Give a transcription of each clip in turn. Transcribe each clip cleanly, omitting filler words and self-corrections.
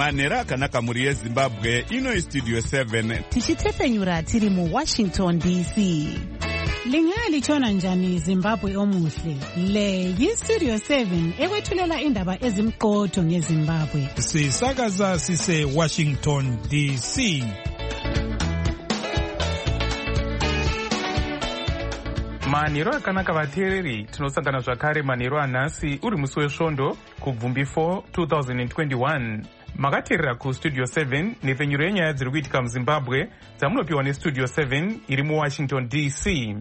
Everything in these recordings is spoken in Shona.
manhero akanaka mhuri yezimbabwe. Ino istudio 7 tichitepfenyura tiri muwashington dc. Lingaya lichona njani Zimbabwe omuhle? Le yistudio 7 ekwethulela indaba ezimqotho ngeZimbabwe. Sisakaza sise Washington DC. Manhero akanaka vateereri, tinosangana zvakare manhero anhasi uri musi wesvondo kubvumbi 4 2021. Makateerera kustudio 7 nepfenyuro yenyaya dziri kuitika muZimbabwe dzamunopiwa nestudio 7 iri muwashington dc.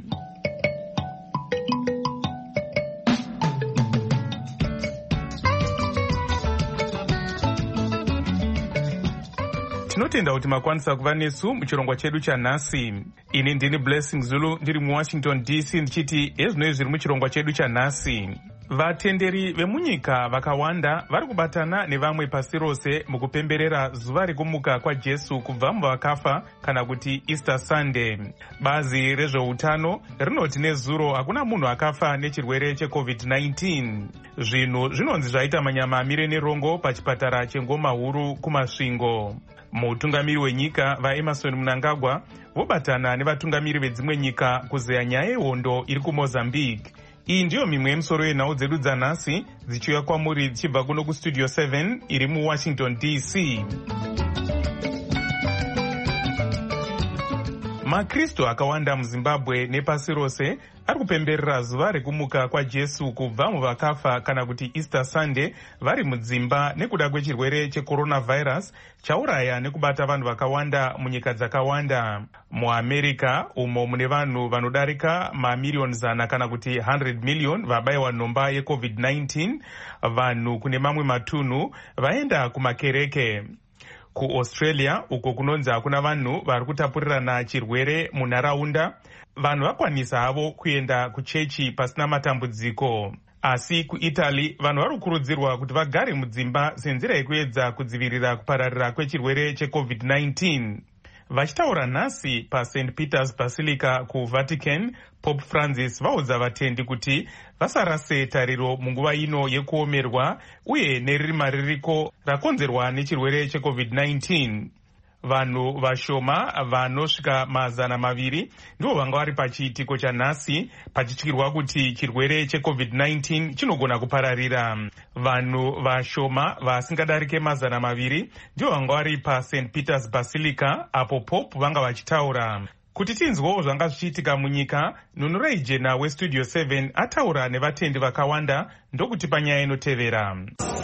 Tinotenda kuti makwanisa kuva nesu muchirongwa chedu chanhasi. Ini ndini Blessing Zulu ndiri muwashington dc ndichiti ezvinoi zviri muchirongwa chedu chanhasi. Vatenderi vemunyika vakawanda vari kubatana nevamwe pasi rose mukupemberera zuva rekumuka kwaJesu kubva muvakafa kana kuti Easter Sunday. Bazi rezveutano rinoti nezuro hakuna munhu akafa nechirwere cheCovid-19. Zvinhu zvinonzi zvaita manyama amire nerongo pachipatara chengoma huru kumasvingo. Mutungamiri wenyika vaEmerson Mnangagwa vobatana nevatungamiri vedzimwe nyika kuzeya nyaya yehondo iri kuMozambique. Iyi ndiyo mimwe yemisoro yenhau dzedu dzanhasi dzichiuya kwamuri dzichibva kuno kustudio 7 iri muwashington dc. Makristu akawanda muZimbabwe nepasi rose ari kupemberera zuva rekumuka kwaJesu kubva muvakafa kana kuti Easter Sunday vari mudzimba nekuda kwechirwere checoronavirus chauraya nekubata vanhu vakawanda munyika dzakawanda. MuAmerica umo mune vanhu vanodarika mamiriyoni 100 kana kuti 100 million vabayiwa nhomba yeCovid-19, vanhu kune mamwe matunhu vaenda kumakereke. KuAustralia uko kunonzi hakuna vanhu vari kutapurirana chirwere munharaunda, vanhu vakwanisa havo kuenda kuchechi pasina matambudziko. Asi kuItaly vanhu vari kukurudzirwa kuti vagare mudzimba senzira yekuedza kudzivirira kupararira kwechirwere cheCovid-19. Vachitaura nhasi paSt Peter's Basilica kuVatican, Pope Francis vaudza vatendi kuti vasarase tariro munguva ino yekuomerwa uye neriri maririko rakonzerwa nechirwere cheCovid-19. Vanhu vashoma vanosvika 200 ndivo vanga vari pachiitiko chanhasi pachityirwa kuti chirwere cheCovid-19 chinogona kupararira. Vanhu vashoma vasingadarike 200 ndivo vanga vari paSt Peter's Basilica apo Pope vanga vachitaura. Kuti tinzwewo zvanga zvichiitika munyika, nhunurai jena westudio 7 ataura nevatendi vakawanda ndokuti panyaya inotevera.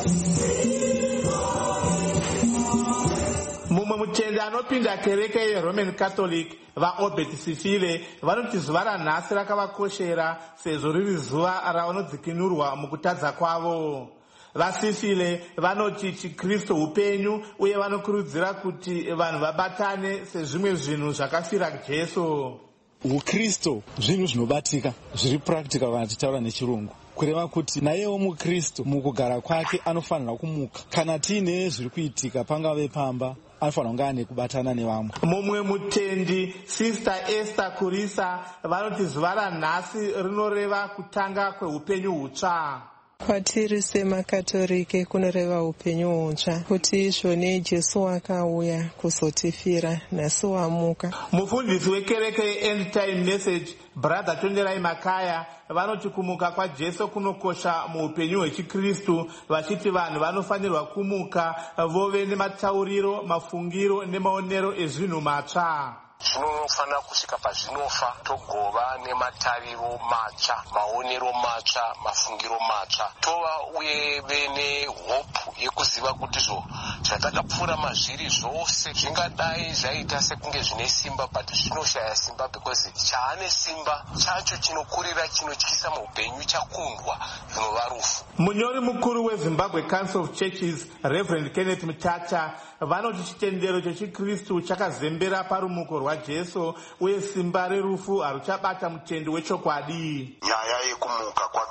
Mumwe mutendi anopinda kereke yeRoman Catholic vaObert Sifile vanoti zuva ranhasi rakavakoshera sezvo riri zuva ravanodzikinurwa mukutadza kwavo. VaSifile vanoti chiKristu upenyu uye vanokurudzira kuti vanhu vabatane sezvimwe zvinhu zvakafira Jesu. UKristu zvinhu zvinobatika zviri practical kana tichitaura nechirungu, kureva kuti nayewo muKristu mukugara kwake anofanira kumuka. Kana tiine zviri kuitika pangave pamba anofanira kunge ane kubatana nevamwe. Mumwe mutendi Sister Esther Kurisa vanoti zuva ranhasi rinoreva kutanga kweupenyu hutsva. Kwatiri semakatolike kunoreva upenyu hutsva, kuti izvoni Jesu akauya kuzotifira nhasi wamuka. Mufundisi wekereke yeEnd Time Message Brother Tonderai Makaya vanoti kumuka kwaJesu kunokosha muupenyu hwechiKristu, vachiti vanhu vanofanirwa kumuka vove nematauriro, mafungiro nemaonero ezvinhu matsva. Zvinofanira kusvika pazvinofa togova nematariro matsva, maonero matsva, mafungiro matsva, tova uye vene hope yekuziva kuti zvatakapfuura mazviri zvose zvingadai zvaita sekunge zvine simba but zvinoshaya simba because chaane simba chacho chinokurira chinotyisa muupenyu chakundwa zvinova rufu. Munyori mukuru weZimbabwe Council of Churches Reverend Kenneth Mutata vanoti chitendero chechiKristu chakazembera parumuko rwaJesu uye simba rerufu haruchabata mutendi wechokwadi. Nyaya yekumuka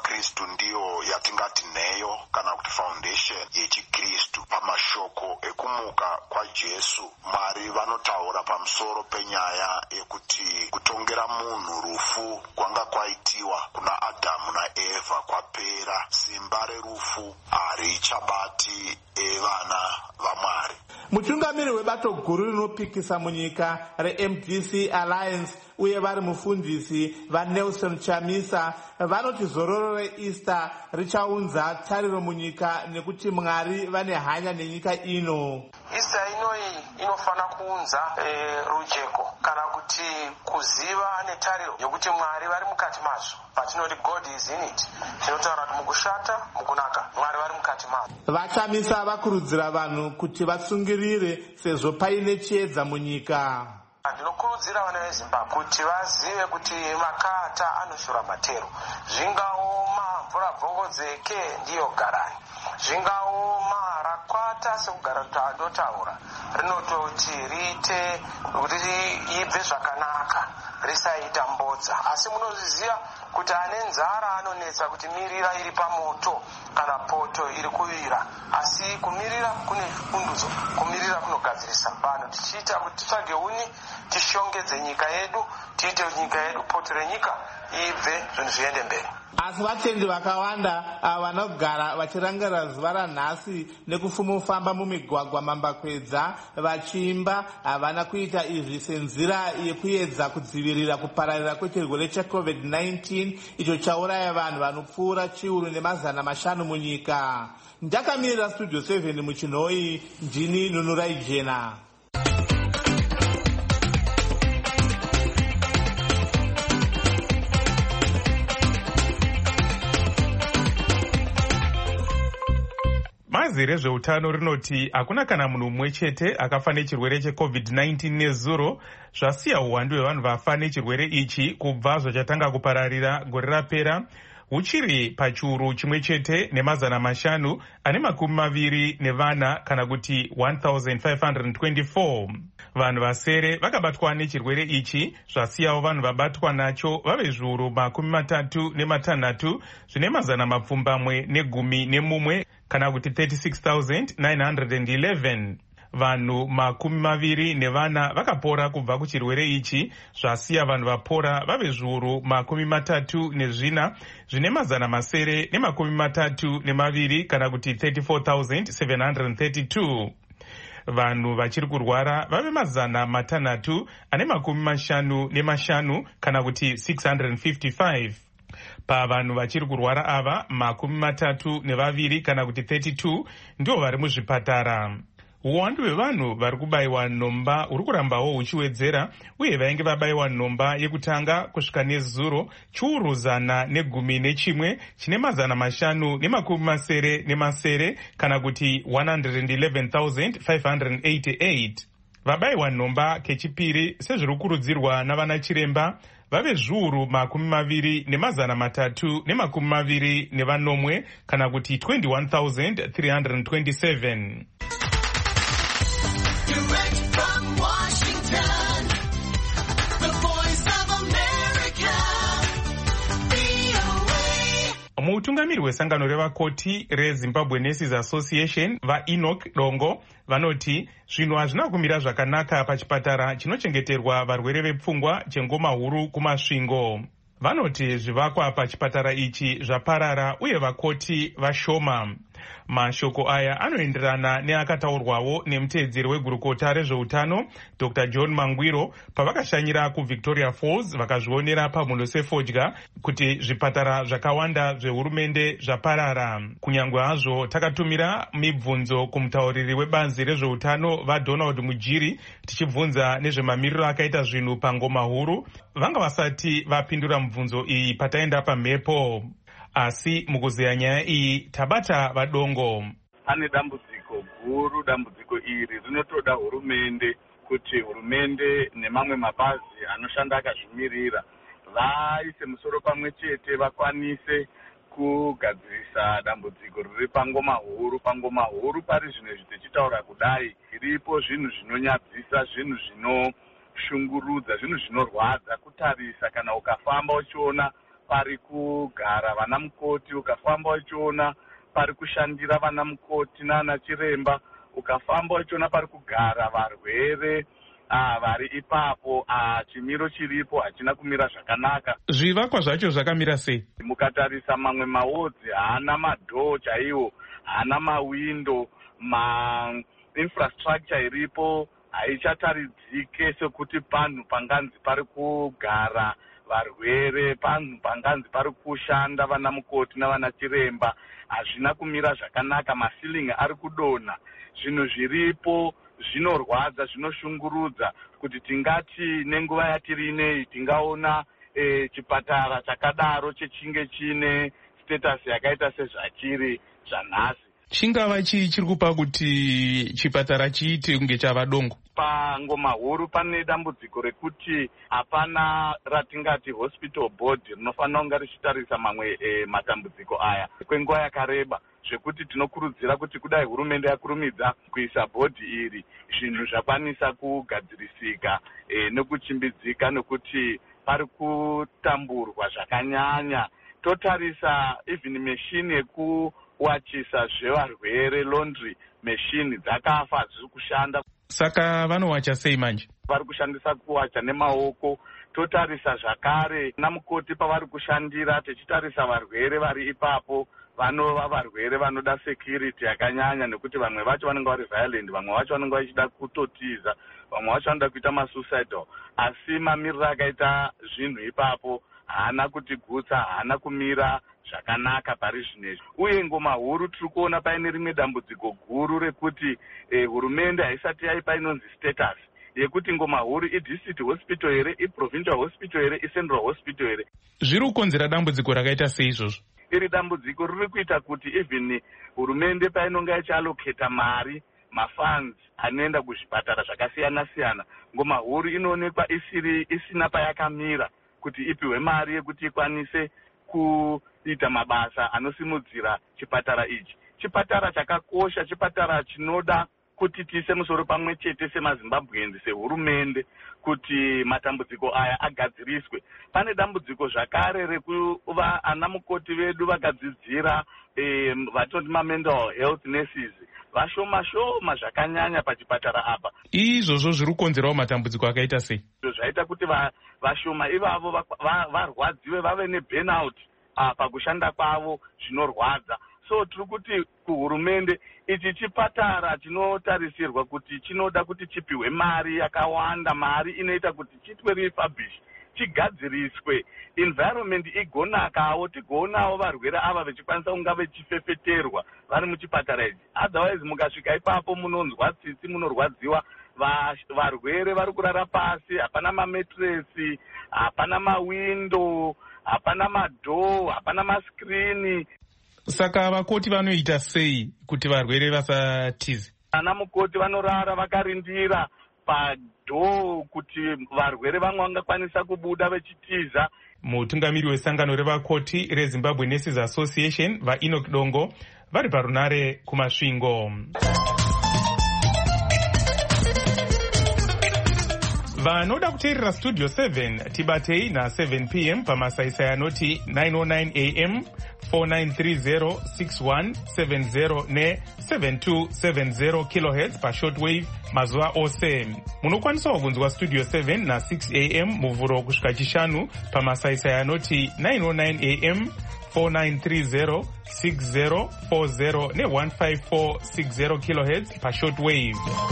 Kristu ndiyo yatingati nheyo kana kuti foundation yechikristu. Pamashoko ekumuka kwaJesu, Mwari vanotaura pamusoro penyaya yekuti kutongera munhu rufu kwanga kwaitiwa kuna Adhamu naEvha kwapera. Simba rerufu harichabati vana vaMwari. Mutungamiri webato guru rinopikisa munyika reMDC Alliance uye vari mufundisi vaNelson Chamisa vanoti zororo reEaster richaunza tariro munyika nekuti Mwari vane hanya nenyika ino. Easter inoi inofana kuunza rujeko kana kuti kuziva netariro yekuti Mwari vari mukati mazvo. Patinoti God is in it, tinotaura kuti mukushata mukunaka Mwari vari mukati mazvo. VaChamisa vakurudzira vanhu kuti vasungirire sezvo paine chiedza munyika. Ndinokurudzira vana veZimbabwe kuti vazive kuti makata anoshura matero. Zvingaoma mvura bvongodzeke ndiyo garani, zvingaoma rakwata sekugara tadotaura rinototi riite kuti ibve zvakanaka risaita mbodza. Asi munozviziva kuti ane nzara anonetsa kuti mirira iri pamoto kana poto iri kuvira, asi kumirira kune kundudzo, kumirira kunogadzirisa vanhu. Tichiita kuti titsvage uni tishongedze nyika yedu, tiite nyika yedu poto renyika ibve zvinhu zviende mberi. Asi vatendi vakawanda vanogara vachirangarira zuva ranhasi nekufumufamba mumigwagwa mambakwedza vachiimba havana kuita izvi senzira yekuedza kudzivirira kupararira kwechirwere cheCovid-19 icho chauraya vanhu vanopfuura chiuru nemazana 5 munyika. Ndakamirira Studio 7 muchinhoi, ndini Nunurai Jena. Bazi rezveutano rinoti hakuna kana munhu mumwe chete akafa nechirwere cheCovid-19 nezuro, zvasiya uwandu hwevanhu vafa nechirwere ichi kubva zvachatanga kupararira gore rapera huchiri pachiuru chimwe chete nemazana 5 ane 24 kana kuti 1524. Vanhu vasere vakabatwa nechirwere ichi, zvasiyawo vanhu vabatwa nacho vave zviuru 36 zvine mazana 710 kana kuti 36,911. Vanhu 24 vakapora kubva kuchirwere ichi, zvasiya vanhu vapora vave zviuru 34 zvine mazana 932 kana kuti 34,732. Vanhu vachiri kurwara vave mazana 655 kana kuti 655. Pavanhu vachiri kurwara ava 32 kana kuti 32 ndivo vari muzvipatara. Uwandu hwevanhu vari kubayiwa nhomba huri kurambawo huchiwedzera, uye vainge vabayiwa nhomba yekutanga kusvika nezuro chiuru 111 chine mazana 590 kana kuti 111,588. Vabayiwa nhomba kechipiri sezviri kurudzirwa navana chiremba vave zviuru 20 nemazana 320 kana kuti 21,327. Direct from Washington, the Voice of America, VOA. Mutungamiri wesangano revakoti reZimbabwe Nurses Association vaEnoch Dongo vanoti zvinhu hazvina kumira zvakanaka pachipatara chinochengeterwa varwere vepfungwa cheNgoma Huru kumasvingo. Vanoti zvivakwa pachipatara ichi zvaparara uye vakoti vashoma. Mashoko aya anoenderana neakataurwawo nemuteedzeri wegurukota rezveutano Dr. John Mangwiro pavakashanyira kuVictoria Falls vakazvionera pamhino sefodya kuti zvipatara zvakawanda zvehurumende zvaparara. Kunyange hazvo takatumira mibvunzo kumutauriri webanzi rezveutano vaDonald Mujiri tichibvunza nezvemamiriro akaita zvinhu paNgoma Huru, vanga vasati vapindura mibvunzo iyi pataenda pamhepo. Asi mukuzeya nyaya iyi tabata vaDongo. Pane dambudziko guru. Dambudziko iri rinotoda hurumende kuti hurumende nemamwe mabazi anoshanda akazvimirira vaise musoro pamwe chete vakwanise kugadzirisa dambudziko riri paNgoma Huru. PaNgoma Huru pari zvinhu tichitaura kudai iripo zvinhu zvinonyadzisa, zvinhu zvinoshungurudza, zvinhu zvinorwadza kutarisa kana ukafamba uchiona pari kugara vana mukoti, ukafamba uchiona pari kushandira vana mukoti nana chiremba, ukafamba uchiona pari kugara varwere vari ipapo, chimiro chiripo hachina kumira zvakanaka. Zvivakwa zvacho zvakamira sei? Mukatarisa mamwe mawodzi haana madhoo chaiwo, haana mawindo, infrastructure iripo haichataridzike sekuti panhu panganzi pari kugara varwere, panhu panganzi pari kushanda vana mukoti navana chiremba. Hazvina kumira zvakanaka, masilingi ari kudonha. Zvinhu zviripo zvinorwadza, zvinoshungurudza kuti tingati nenguva yatiri ineyi tingaona chipatara chakadaro chechinge chine status yakaita sezvachiri zvanhasi. Chingava chii chiri kupa kuti chipatara chiite kunge chava dongo? Pangoma huru pane dambudziko rekuti hapana ratingati hospital board rinofanira kunge richitarisa mamwe matambudziko aya kwenguva yakareba, zvekuti tinokurudzira kuti kudai hurumende yakurumidza kuisa bhodhi iri, zvinhu zvakwanisa kugadzirisika nekuchimbidzika, nekuti pari kutamburwa zvakanyanya. Totarisa even meshini yekuwachisa zvevarwere, laundry meshini dzakafa, dziri kushanda. Saka vanowacha sei manje? Vari kushandisa kuwacha nemaoko. Totarisa zvakare namukoti pavari kushandira, tichitarisa varwere vari ipapo vanova varwere vanoda security yakanyanya, nekuti vamwe vacho vanenge vari violent, vamwe vacho vanenge vachida kutotiza, vamwe vacho vanoda kuita masuicidal. Asi mamiriro akaita zvinhu ipapo haana kuti gutsa, haana kumira zvakanaka pari zvinezvi. Uye ngoma huru tiri kuona paine rimwe dambudziko guru rekuti hurumende haisati yaipa inonzi status yekuti ngoma huru idistrict hospital here, iprovincial hospital here, icentral hospital here. Zviri kukonzera dambudziko rakaita sei izvozvo? Iri dambudziko riri kuita kuti even hurumende painonga ichialoketa mari, mafunds anoenda kuzvipatara zvakasiyana-siyana, ngoma huru inoonekwa isina payakamira kuti ipiwe mari yekuti ikwanise kuita mabasa anosimudzira chipatara ichi. Chipatara chakakosha, chipatara chinoda kuti tiise musoro pamwe chete semazimbabwenzi, sehurumende, kuti matambudziko aya agadziriswe. Pane dambudziko zvakare rekuva ana mukoti vedu vagadzidzira vatoti mental health nurses vashoma zvakanyanya pachipatara apa. Izvozvo zviri kukonzerawo matambudziko akaita sei? Zvaita kuti vashoma ivavo varwadziwe, vave neburnout pakushanda kwavo zvinorwadza. So tiri kuti kuhurumende ichi chipatara chinotarisirwa kuti chinoda kuti chipiwe mari yakawanda, mari inoita kuti chitwe refurbish, chigadziriswe, environment igonakawo, tigoonawo varwere ava vechikwanisa kunga vechifefeterwa vari muchipatara ichi. Otherwise mukasvika ipapo munonzwa tsitsi, munorwadziwa, varwere vari kurara pasi, hapana mametresi, hapana mawindo, hapana madhoo, hapana maskrini. Saka vakoti vanoita sei kuti varwere vasatize? Ana mukoti vanorara vakarindira padhoo kuti varwere vamwe vangakwanisa kubuda vechitiza. Mutungamiri wesangano revakoti reZimbabwe Nurses Association, vaEnoch Dongo, vari parunare kumasvingo. Vanoda kuteerera Studio 7 tibatei na7 p.m. pamasaisai anoti 909 am, 4930, 6170 ne7270 kHz pashortwave mazuva ose. Munokwanisawo kunzwa Studio 7 na6 am muvhuro kusvika chishanu pamasaisai anoti 909 am, 4930, 6040 ne15460 kHz pashortwave.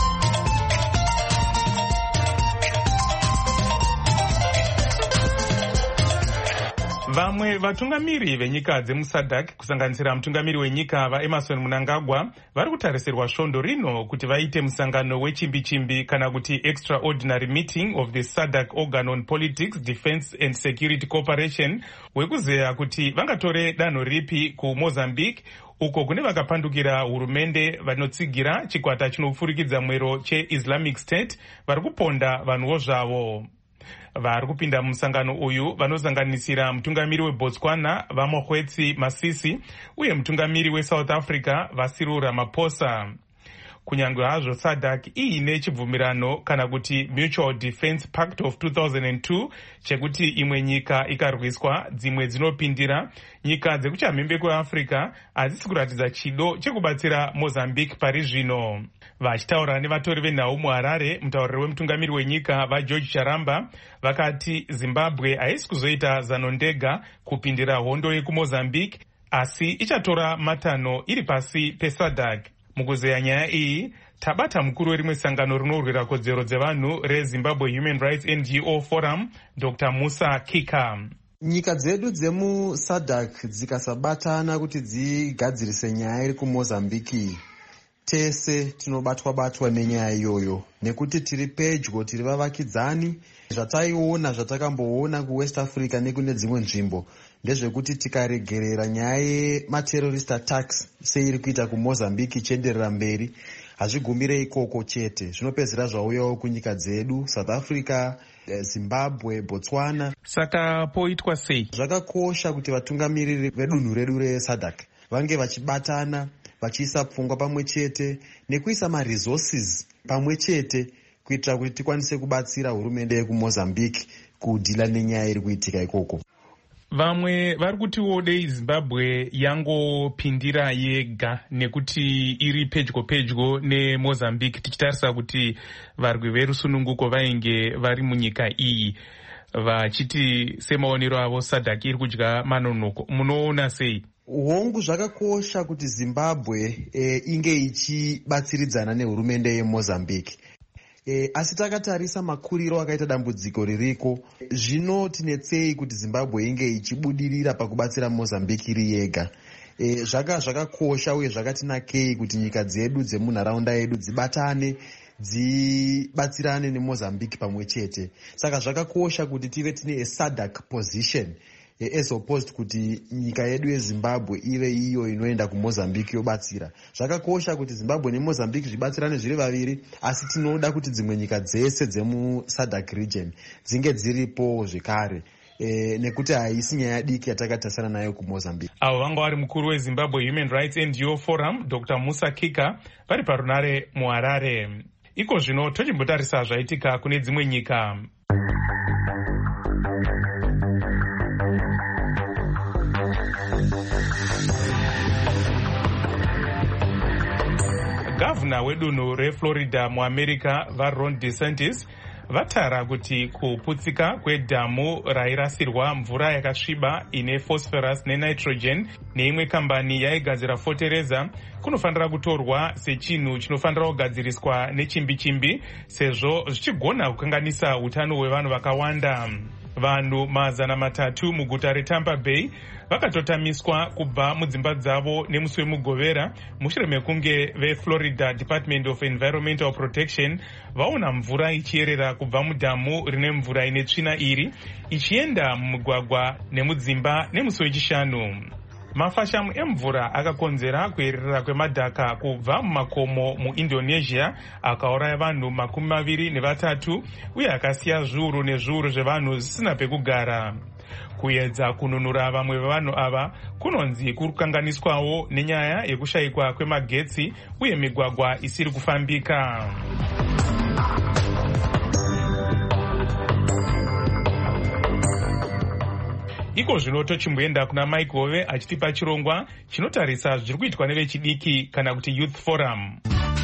Vamwe vatungamiri venyika dzemuSADC kusanganisira mutungamiri wenyika vaEmmerson Mnangagwa vari kutarisirwa svondo rino kuti vaite musangano wechimbi-chimbi kana kuti extraordinary meeting of the SADC organ on politics, defense and security cooperation wekuzeya kuti vangatore danho ripi kuMozambique uko kune vakapandukira hurumende vanotsigira chikwata chinopfurikidza mwero cheIslamic State vari kuponda vanhuwo zvavo. Vari kupinda musangano uyu vanosanganisira mutungamiri weBotswana vaMokgweetsi Masisi uye mutungamiri weSouth Africa vaCyril Ramaphosa. kunyange hazvo SADC iine chibvumirano kana kuti Mutual Defence Pact of 2002 chekuti imwe nyika ikarwiswa dzimwe dzinopindira. Nyika dzekuchamhembe kweAfrica hadzisi kuratidza chido chekubatsira Mozambique pari zvino. Vachitaura nevatori venhau muHarare, mutauriri wemutungamiri wenyika vaGeorge Charamba vakati Zimbabwe haisi kuzoita zano ndega kupindira hondo yekuMozambique, asi ichatora matanho iri pasi peSADC. Mukuzeya nyaya iyi tabata mukuru werimwe sangano rinorwira kodzero dzevanhu reZimbabwe Human Rights NGO Forum, Dr. Musa Kika. Nyika dzedu dzemuSADC dzikasabatana kuti dzigadzirise nyaya iri kuMozambiki, tese tinobatwa nenyaya iyoyo, nekuti tiri pedyo, tiri vavakidzani. Zvataiona, zvatakamboona kuWest Africa nekune dzimwe nzvimbo ndezvekuti tikaregerera nyaya yematerrorist attacks seiri kuita kuMozambiki ichienderera mberi, hazvigumire ikoko chete, zvinopedzera zvauyawo kunyika dzedu South Africa, Zimbabwe, Botswana. Saka poitwa sei? Zvakakosha kuti vatungamiriri vedunhu redu reSADC vange vachibatana, vachiisa pfungwa pamwe chete nekuisa maresources pamwe chete kuitira kuti tikwanise kubatsira hurumende yekuMozambique kudhila nenyaya iri kuitika ikoko. Vamwe vari kutiwo dei Zimbabwe yangopindira yega nekuti iri pedyo neMozambique, tichitarisa kuti varwi verusununguko vainge vari munyika iyi, vachiti semaonero avo SADC iri kudya manonoko. Munoona sei? Hongu, zvakakosha kuti Zimbabwe inge ichibatsiridzana nehurumende yeMozambique. Asi takatarisa makuriro akaita dambudziko ririko, zvino tinetsei kuti Zimbabwe inge ichibudirira pakubatsira Mozambique iri yega. Zvakakosha uye zvakatinakei kuti nyika dzedu dzemunharaunda yedu dzibatane, dzibatsirane neMozambique pamwe chete. Saka zvakakosha kuti tive tine SADC position as opposed kuti nyika yedu yeZimbabwe ive iyo inoenda kuMozambique yobatsira. Zvakakosha kuti Zimbabwe neMozambique zvibatsirane zviri vaviri, asi tinoda kuti dzimwe nyika dzese dzemuSADC region dzinge dziripo zvekare. Nekuti haisi nyaya diki yatakatasana nayo kuMozambique. Avo vanga vari mukuru weZimbabwe Human Rights NGO Forum, Dr. Musa Kika, vari parunare muHarare. Iko zvino tochimbotarisa zvaitika kune dzimwe nyika. Gavana wedunhu reFlorida muAmerica vaRon DeSantis vatara kuti kuputsika kwedhamu rairasirwa mvura yakasviba ine phosphorus nenitrogen neimwe kambani yaigadzira fotereza kunofanira kutorwa sechinhu chinofanira kugadziriswa nechimbi sezvo zvichigona kukanganisa utano hwevanhu vakawanda. Vanhu mazana 300 muguta reTampa Bay vakatotamiswa kubva mudzimba dzavo nemusi wemugovera mushure mekunge veFlorida Department of Environmental Protection vaona mvura ichierera kubva mudhamu rine mvura ine tsvina iri ichienda mumugwagwa nemudzimba nemusi wechishanu. Mafashamu emvura akakonzera kuerera kwemadhaka kubva mumakomo muIndonesia akauraya vanhu 23 uye akasiya zviuru nezviuru zvevanhu zvisina pekugara. Kuedza kununura vamwe vevanhu ava kunonzi kukanganiswawo nenyaya yekushayikwa kwemagetsi uye migwagwa isiri kufambika. Iko zvino tochimboenda kuna Mike Hove achitipa chirongwa chinotarisa zviri kuitwa nevechidiki kana kuti Youth Forum.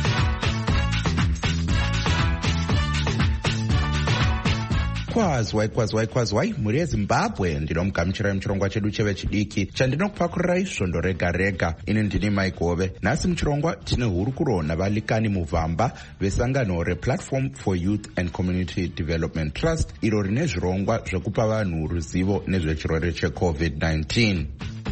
Kwazwai muri yeZimbabwe ndinomugamuchirai muchirongwa chedu chevechidiki chandinokupakurai svondo rega rega. Ini ndini Mike Hove. Nhasi muchirongwa tine hurukuro navalikani muvhamba vesangano rePlatform for Youth and Community Development Trust iro rine zvirongwa zvekupa vanhu ruzivo nezvechirwere cheCovid-19.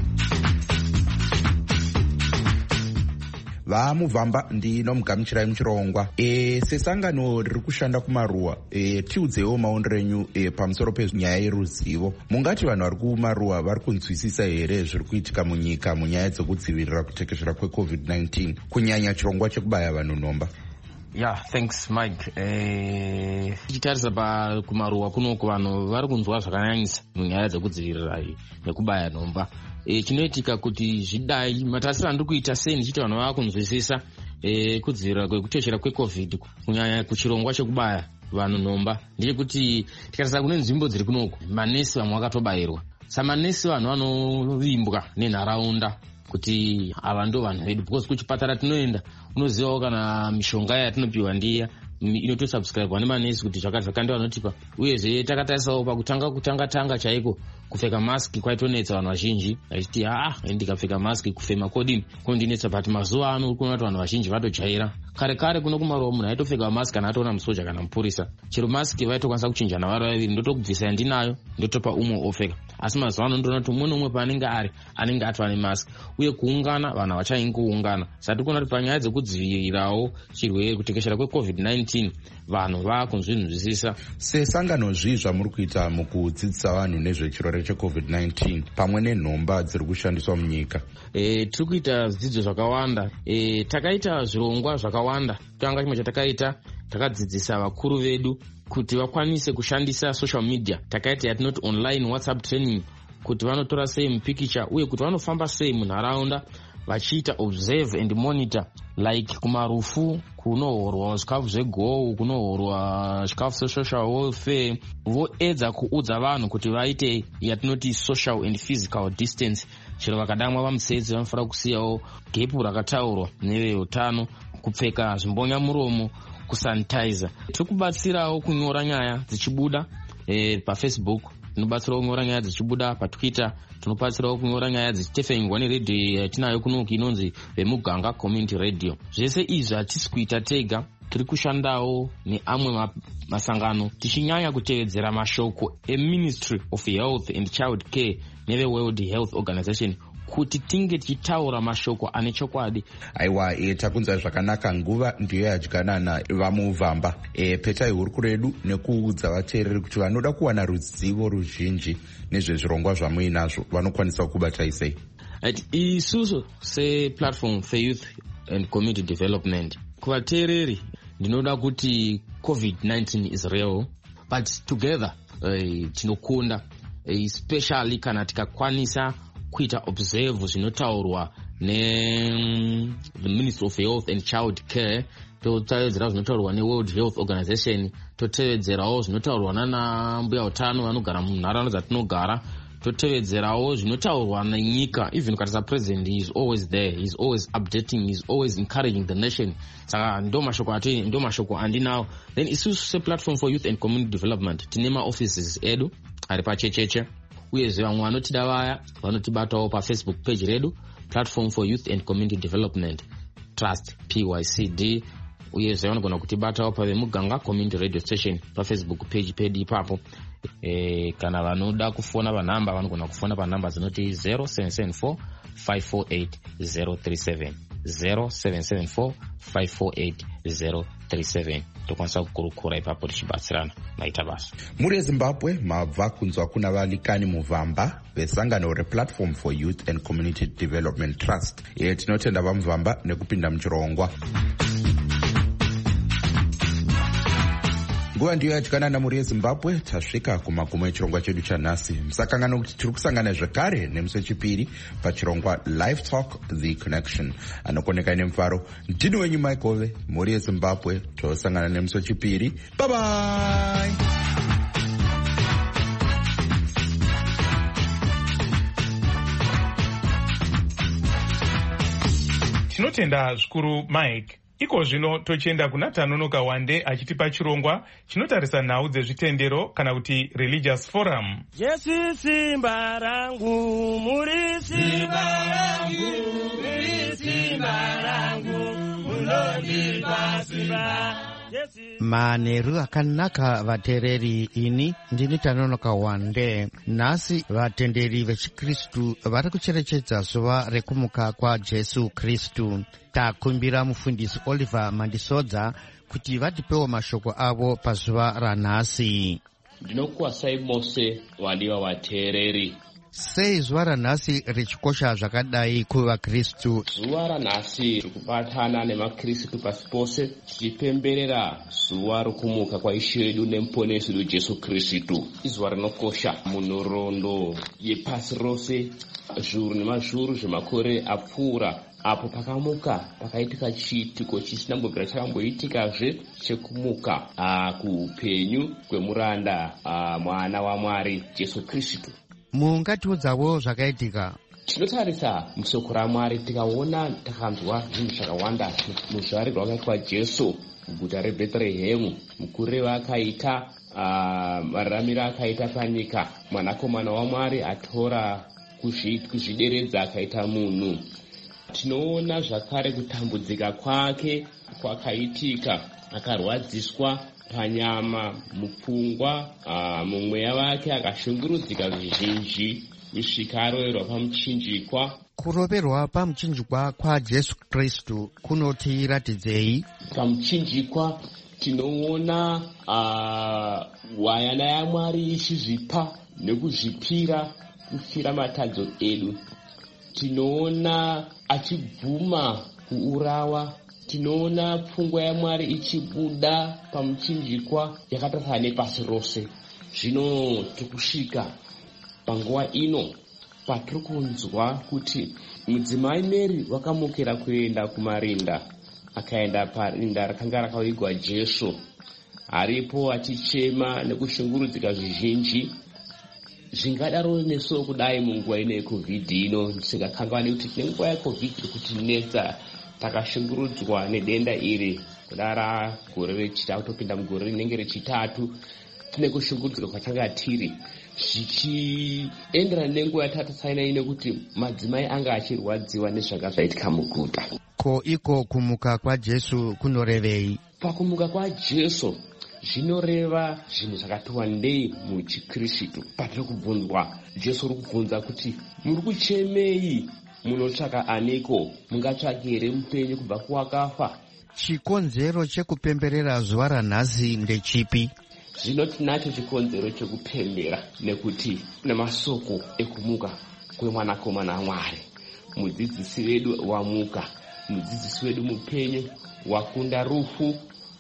Vamuvhamba ndinomugamuchirai muchirongwa. Sesangano riri kushanda kumaruwa, tiudzewo maonero enyu pamusoro penyaya yeruzivo. Mungati vanhu vari kumaruwa vari kunzwisisa here zviri kuitika munyika munyaya dzekudzivirira kutekeshera kweCovid-19 kunyanya chirongwa chekubaya vanhu nhomba? Yeah, thanks Mike. Tichitarisa kumaruwa kunoko vanhu vari kunzwa zvakanyanyisa munyaya dzekudzivirira nekubaya nhomba. Chinoitika kuti zvidai matarisiro andiri kuita sei ndichiti vanhu vava kunzwisisa kudzivirira kwekuteshera kweCovid kunyanya kuchirongwa chekubaya vanhu nhomba ndechekuti tikatarisa kune nzvimbo dziri kunoku manesi vamwe vakatobayirwa. Samanesi vanhu vanovimbwa nenharaunda kuti ava ndo vanhu vedu, because kuchipatara tinoenda unozivawo kana mishonga yatinopiwa ndiya inotosubscribewa nemanesi kuti zvakandi vanotipa. Uyezve takatarisawo pakutanga chaiko kupfeka maski kwaitonetsa vanhu vazhinji vachiti ndikapfeka maski kufema kodini kondinetsa, but mazuva ano urikuona kuti vanhu vazhinji vatojaira. Kare kuno kumaromo munhu aitopfeka maski kana atoona musoja kana mupurisa, chero maski vaitokwanisa kuchinjana vari vaviri, ndotokubvisa yandinayo ndotopa umwe opfeka. Asi mazuva ano ndoona kuti umwe nomwe paanenge ari anenge atova nemaski, uye kuungana vanhu havachaingi kuungana. Sati kuona kuti panyaya dzekudzivirirawo chirwere kutekeshera kweCovid-19 vanhu vakunzvinzwisisa. Sesangano zvi zvamuri kuita mukudzidzisa vanhu nezvechirwere cheCovid-19 pamwe nenhomba dziri kushandiswa munyika? Tiri kuita zvidzidzo zvakawanda. Takaita zvirongwa zvakawanda. Tanga chimwe chatakaita takadzidzisa vakuru vedu kuti vakwanise kushandisa social media. Takaita yatinoti online WhatsApp training kuti vanotora sei mupikicha uye kuti vanofamba sei munharaunda vachiita observe and monitor, like kumarufu kunohorwa zvikafu zvegou, kunohorwa zvikafu zvesocial welfare, voedza kuudza vanhu kuti vaite yatinoti social and physical distance. Chero vakadamwa vamutsetse vanofanira kusiyawo gepu rakataurwa neveutano, kupfeka zvimbonya-muromo, kusanitizer. Tiri kubatsirawo kunyora nyaya dzichibuda paFacebook, tinobatsirawo kunyora nyaya dzichibuda paTwitter, tinobatsirawo kunyora nyaya dzichitefengwa neredhiyo yatinayo kunoku inonzi Vemuganga Community Radio. Zvese izvi hatisi kuita tega, tiri kushandawo neamwe masangano tichinyanya kutevedzera mashoko eMinistry of Health and Child Care neveWorld Health Organization kuti tinge tichitaura mashoko ane chokwadi. Aiwa, takunzwa zvakanaka. Nguva ndiyo yadyanana vamuvamba. Petai huru kuredu nekuudza vateereri kuti vanoda kuwana ruzivo ruzhinji nezvezvirongwa zvamuinazvo vanokwanisa kubatai sei? Isusu seplatform for youth and community development, kuvateereri ndinoda kuti COVID-19 is real, but together tinokunda, especially kana tikakwanisa kuita observe zvinotaurwa the Ministry of Health and Child Care, totevedzera zvinotaurwa neWorld Health Organization, totevedzerawo zvinotaurwa nana mbuya utano vanogara munharaunda dzatinogara, totevedzerawo zvinotaurwa nenyika. Even Katasa President is always there, he's always updating, he's always encouraging the nation. Saka ndo mashoko andinawo. Then isusu seplatform for youth and community development tinema offices edu ari pachecheche, uyezve vamwe vanotida vaya vanotibatawo paFacebook page redu Platform for Youth and Community Development Trust PYCD, uyezve vanogona kutibatawo paVemuganga Community Radio Station paFacebook page pedu ipapo. Kana vanoda kufona panhamba vanogona kufona panhamba dzinoti 0774 548 037 0774 548 037. Tokwanisa kukurukura ipapo tichibatsirana maita basa. Muri eZimbabwe mabva kunzwa kuna valikani muvamba vesangano rePlatform for Youth and Community Development Trust. Tinotenda vamuvamba nekupinda muchirongwa. Nguva ndiyo yadyanana muri eZimbabwe. Tasvika kumagumo echirongwa chedu chanhasi. Musakangana kuti tiri kusangana zvekare nemusi wechipiri pachirongwa Live Talk The Connection. Anokoneka nemufaro ndini wenyu Maikove muri eZimbabwe. Tosangana nemusi wechipiri. Bye bye. Tinotenda zvikuru Mike. Iko zvino tochienda kuna Tanonoka Wande achitipa chirongwa chinotarisa nhau dzezvitendero kana kuti religious forum. Jesu simba rangu, muri simba rangu, muri simba rangu, munondipa simba. Manheru akanaka vateereri, ini ndini Tanonoka Wande. Nhasi vatenderi vechikristu vari kucherechedza zuva rekumuka kwaJesu Kristu. Takumbira mufundisi Oliver Mandisodza kuti vatipewo mashoko avo pazuva ranhasi. Ndinokuwasai mose vadiwa vateereri. Sei zuva ranhasi richikosha zvakadai kuvakristu? Zuva ranhasi rikubatana nemakristu pasi pose tichipemberera zuva rokumuka kwaishe wedu nemuponesi wedu Jesu Kristu. Izuva rinokosha munhoroondo yepasi rose, zviuru nemazviuru zvemakore apfuura apo pakaitika chiitiko chisina kumbobvira chakamboitikazve chekumuka kuupenyu kwemuranda mwana waMwari Jesu Kristu. Mungatiudzawo zvakaitika? Tinotarisa musoko raMwari tikaona takanzwa zvinhu zvakawanda muzvarirwa wakaitwa Jesu muguta reBhethlehemu, mukuriro akaita, mararamiro akaita panyika, mwanakomana waMwari atora kuzvideredza akaita munhu. Tinoona zvakare kutambudzika kwake kwakaitika, akarwadziswa panyama, mupfungwa, mumweya wake akashungurudzika zvizhinji kusvika aroverwa pamuchinjikwa. Kuroverwa pamuchinjikwa kwaJesu Kristu kunotiratidzei? Pamuchinjikwa tinoona hwayana yaMwari ichizvipa nekuzvipira kufira matadzo edu. Tinoona achibvuma kuurawa. Tinoona pfungwa yaMwari ichibuda pamuchinjikwa yakatarisana nepasi rose. Zvino tikusvika panguva ino patiri kunzwa kuti mudzimai Mary wakamukira kuenda kumarinda, akaenda parinda rakanga rakavigwa Jesu, aripo achichema nekushungurudzika zvizhinji. Zvingadaro neso kudai munguva ino yeCovid ino, ndisingakanganwi kuti nenguva yeCovid iri kutinetsa, takashungurudzwa nedenda iri kudara gore rechitatu, topinda mugore rinenge rechitatu, tine kushungurudzwa kwatanga tiri, zvichienderana nenguva yatatasangana ine kuti madzimai anga achirwadziwa nezvanga zvaitika muguta. Ko iko kumuka kwaJesu kunorevei? Pakumuka kwaJesu zvinoreva zvinhu zvakati wandei muchiKristu. Patiri kubvunzwa, Jesu uri kubvunza kuti muri kuchemei, munotsvaka aniko? Mungatsvake here mupenyu kubva kuwakafa? Chikonzero chekupemberera zuva ranhasi ndechipi? Zvino tinacho chikonzero chekupembera nekuti nemasoko ekumuka kwemwanakomana waMwari. Mudzidzisi wedu wamuka, mudzidzisi wedu mupenyu, wakunda rufu,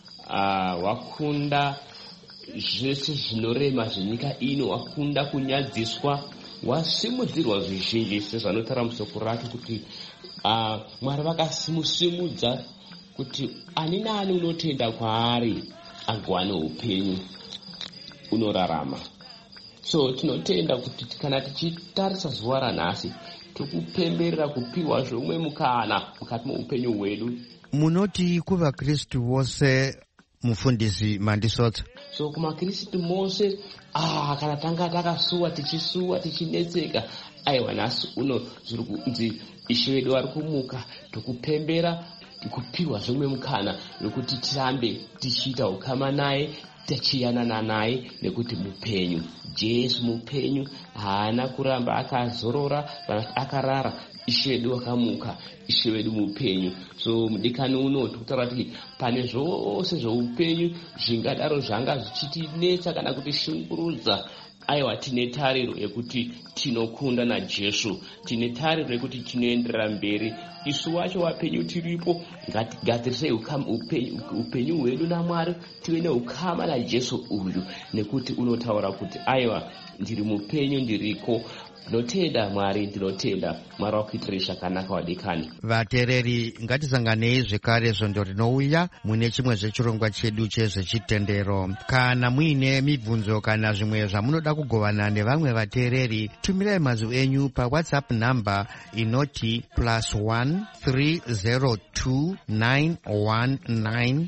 wakunda zvese zvinorema zvenyika ino, wakunda kunyadziswa, wasimudzirwa zvizhinji sezvanotaura musoko rake kuti Mwari vakasimusimudza kuti ani nani unotenda kwaari agowane upenyu unorarama. So tinotenda kuti kana tichitarisa zuva ranhasi tikupemberera kupiwa zvomwe mukana mukati muupenyu hwedu. Munoti kuvaKristu vose, mufundisi Mandisodza? So kumaKristu mose, kana tanga takasuwa tichinetseka, aiwa nhasi uno zviri kunzi Ishe wedu ari kumuka, tikupembera kupiwa zvomwe mukana wekuti tirambe tichiita ukama naye, tichiyanana naye, nekuti mupenyu. Jesu mupenyu, haana kuramba akazorora kana akarara. Ishe wedu wakamuka, Ishe wedu mupenyu. So mudikani uno tikutaura kuti pane zvose zveupenyu zvingadaro zvanga zvichitinetsa kana kuti shungurudza, aiwa tine tariro yekuti tinokunda naJesu, tine tariro yekuti tinoenderera mberi. Isu wacho wapenyu tiripo, ngatigadzirisei upenyu hwedu naMwari, tive neukama naJesu uyu, nekuti unotaura kuti aiwa ndiri mupenyu, ndiriko. Ndinotenda Mwari, ndinotenda Mwari wakuitire zvakanaka wadikani. Vateereri, ngatisanganei zvekare svondo rinouya mune chimwe zvechirongwa chedu chezvechitendero. Kana muine mibvunzo kana zvimwe zvamunoda kugovana nevamwe vateereri, tumirai mazwi enyu paWhatsApp namba inoti +1 302 919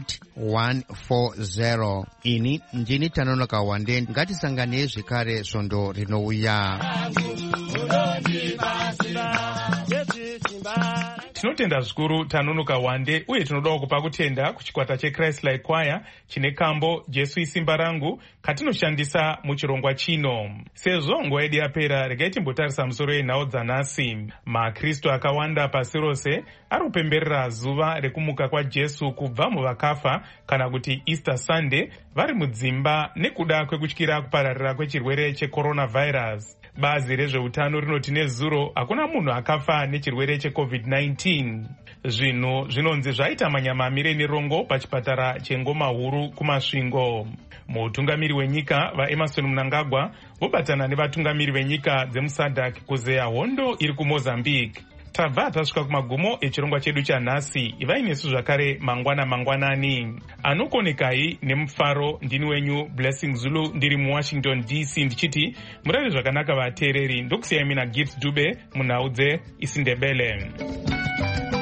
8140. Ini ndini Tanonoka Wande. Ngatisanganei zvekare svondo rinouya. Tinotenda zvikuru Tanonoka Wande, uye tinodawo kupa kutenda kuchikwata cheChrist Like Choir chine kambo Jesu isimba rangu katinoshandisa muchirongwa chino. Sezvo nguva yedu yapera, regai timbotarisa musoro wenhau dzanhasi. maKristu akawanda pasi rose ari kupemberera zuva rekumuka kwaJesu kubva muvakafa, kana kuti Easter Sunday, vari mudzimba nekuda kwekutyira kupararira kwechirwere cheCoronavirus. Bazi rezveutano rinoti nezuro hakuna munhu akafa nechirwere cheCovid-19. Zvinhu zvinonzi zvaita manyamamire nerongo pachipatara cheNgoma Huru kumasvingo. Mutungamiri wenyika vaEmerson Mnangagwa vobatana nevatungamiri venyika dzemuSADC kuzeya hondo iri kuMozambique. tabva tasvika kumagumo echirongwa chedu chanhasi. Ivai nesu zvakare mangwanani. Anokonekai nemufaro, ndini wenyu Blessing Zulu, ndiri muWashington DC, ndichiti murave zvakanaka vateereri. Ndokusiyai mina Gift Dube munhau dzeIsindebele.